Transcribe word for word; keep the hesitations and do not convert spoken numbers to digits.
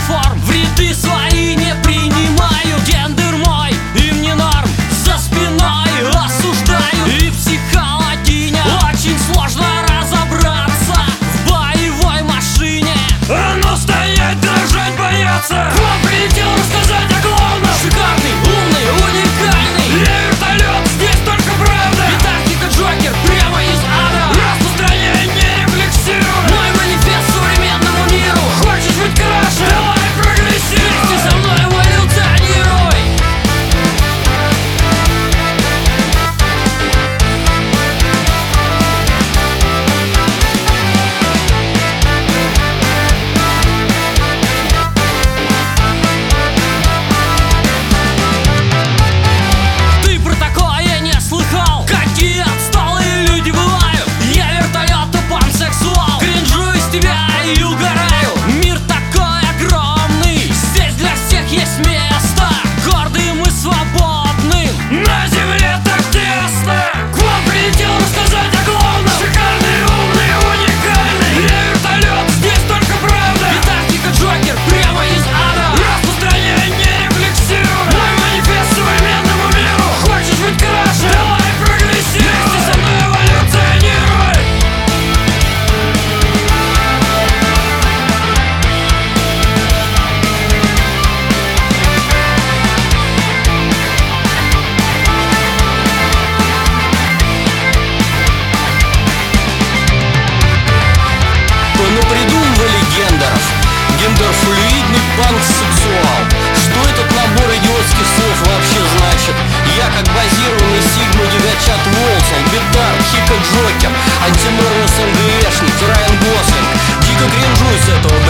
форм, в ряды свои не принимаю. Гендер мой, им не норм, за спиной осуждаю. И в психологине очень сложно разобраться в боевой машине. А ну стоять, дрожать, бояться! К вам прилетел рассказать о главном. Шикарный, умный, уникальный. Я вертолет, здесь только правда. И тактика Джокер прямо из ада. Распространяй, не рефлексируй. Мой манифест современному миру. Хочешь быть краше? Давай прогрессируй. Вместе со мной эволюционируй. Ты про такое не слыхал? Какие отсталые люди бывают. Я вертолет и пансексуал. Кринжу из тебя и угораю. Мир такой огромный, здесь для всех есть место. Гордым и свободным. На земле так тесно. К вам прилетел рассказать о главном. Шикарный, умный, уникальный. Я вертолет, здесь только правда. И тактика Джокер прямо из ада. Распространяй, не рефлексируй. Мой манифест современному миру. Хочешь быть краше? Давай прогрессируй. Вместе со мной эволюционируй. Понапридумывали гендеров. Гендерфлюидный панк-сексуал. Что этот набор идиотских слов вообще значит? Я как базированный Сигма Девячат Волсон, Бетард, Хика Джокер, антинорм СНГшник, Райан Гослинг. Дико кринжуй с этого